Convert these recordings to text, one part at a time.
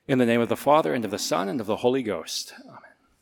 In the name of the Father, and of the Son, and of the Holy Ghost. Amen.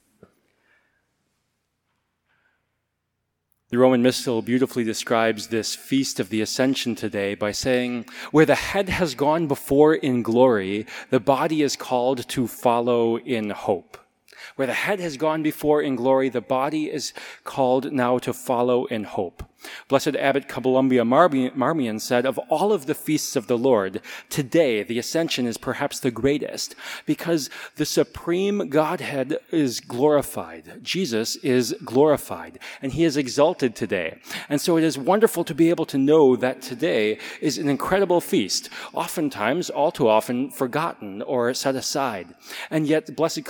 The Roman Missal beautifully describes this feast of the Ascension today by saying, where the head has gone before in glory, the body is called to follow in hope. Where the head has gone before in glory, the body is called now to follow in hope. Blessed Abbot Columbia Marmion said, of all of the feasts of the Lord, today the Ascension is perhaps the greatest because the supreme Godhead is glorified. Jesus is glorified, and he is exalted today. And so it is wonderful to be able to know that today is an incredible feast, oftentimes, all too often, forgotten or set aside. And yet Blessed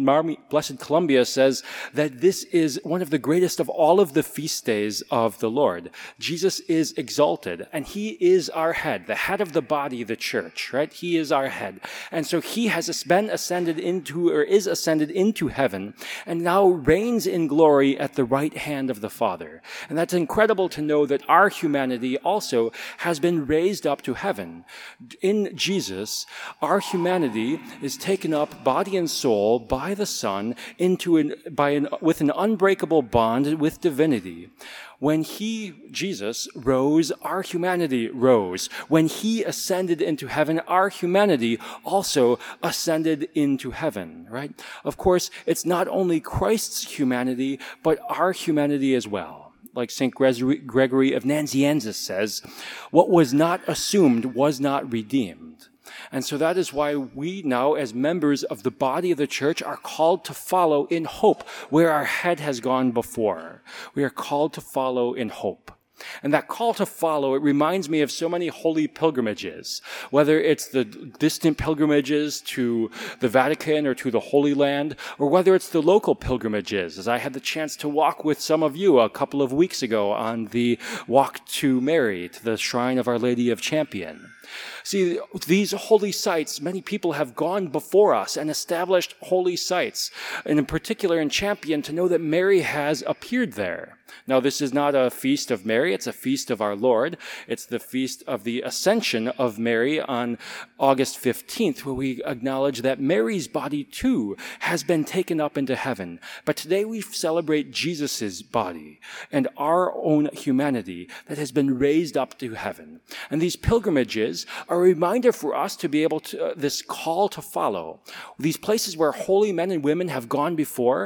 Columbia says that this is one of the greatest of all of the feast days of the Lord. Jesus is exalted, and he is our head, the head of the body, the church, right? He is our head. And so he has been ascended into, or is ascended into heaven, and now reigns in glory at the right hand of the Father. And that's incredible to know that our humanity also has been raised up to heaven. In Jesus, our humanity is taken up, body and soul, by the Son with an unbreakable bond with divinity. When he, Jesus, rose, our humanity rose. When he ascended into heaven, our humanity also ascended into heaven, right? Of course, it's not only Christ's humanity, but our humanity as well. Like St. Gregory of Nazianzus says, what was not assumed was not redeemed. And so that is why we now, as members of the body of the church, are called to follow in hope where our head has gone before. We are called to follow in hope. And that call to follow, it reminds me of so many holy pilgrimages, whether it's the distant pilgrimages to the Vatican or to the Holy Land, or whether it's the local pilgrimages, as I had the chance to walk with some of you a couple of weeks ago on the walk to Mary, to the shrine of Our Lady of Champion. See, these holy sites, many people have gone before us and established holy sites, and in particular in Champion, to know that Mary has appeared there. Now, this is not a feast of Mary, it's a feast of our Lord. It's the feast of the Ascension of Mary on August 15th, where we acknowledge that Mary's body, too, has been taken up into heaven. But today we celebrate Jesus' body and our own humanity that has been raised up to heaven. And these pilgrimages are a reminder for us to be able to, this call to follow. These places where holy men and women have gone before,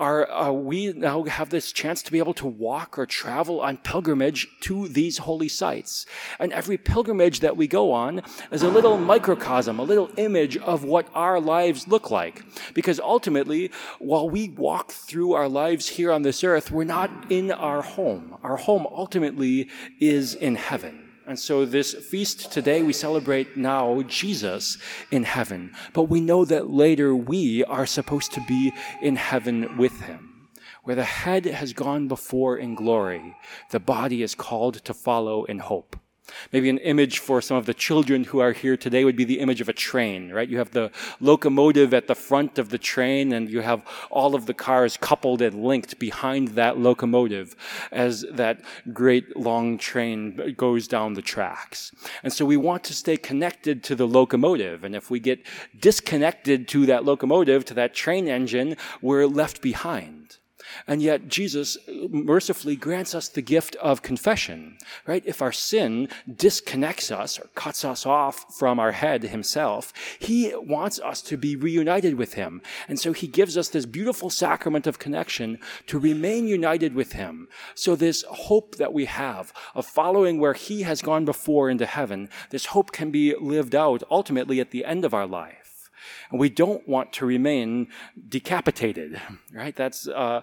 we now have this chance to be able to walk or travel on pilgrimage to these holy sites. And every pilgrimage that we go on is a little microcosm, a little image of what our lives look like. Because ultimately, while we walk through our lives here on this earth, we're not in our home. Our home ultimately is in heaven. And so this feast today, we celebrate now Jesus in heaven. But we know that later we are supposed to be in heaven with him. Where the head has gone before in glory, the body is called to follow in hope. Maybe an image for some of the children who are here today would be the image of a train, right? You have the locomotive at the front of the train, and you have all of the cars coupled and linked behind that locomotive as that great long train goes down the tracks. And so we want to stay connected to the locomotive, and if we get disconnected to that locomotive, to that train engine, we're left behind. And yet Jesus mercifully grants us the gift of confession, right? If our sin disconnects us or cuts us off from our head himself, he wants us to be reunited with him. And so he gives us this beautiful sacrament of connection to remain united with him. So this hope that we have of following where he has gone before into heaven, this hope can be lived out ultimately at the end of our life. And we don't want to remain decapitated, right? That's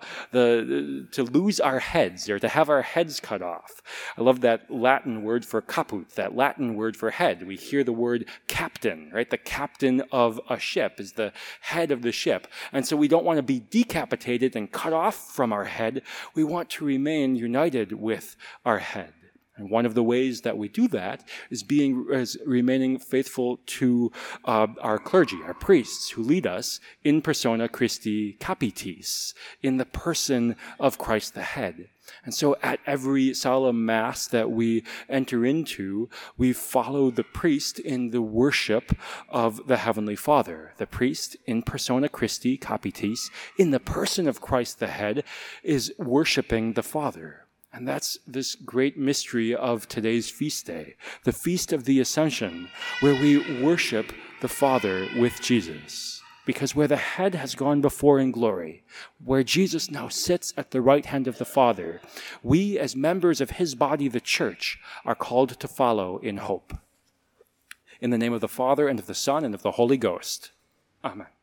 to lose our heads or to have our heads cut off. I love that Latin word for caput, that Latin word for head. We hear the word captain, right? The captain of a ship is the head of the ship. And so we don't want to be decapitated and cut off from our head. We want to remain united with our head. And one of the ways that we do that is remaining faithful to our clergy, our priests, who lead us in persona Christi capitis, in the person of Christ the head. And so at every solemn Mass that we enter into, we follow the priest in the worship of the Heavenly Father. The priest, in persona Christi, capitis, in the person of Christ the head, is worshiping the Father. And that's this great mystery of today's feast day, the Feast of the Ascension, where we worship the Father with Jesus. Because where the head has gone before in glory, where Jesus now sits at the right hand of the Father, we as members of his body, the Church, are called to follow in hope. In the name of the Father, and of the Son, and of the Holy Ghost. Amen.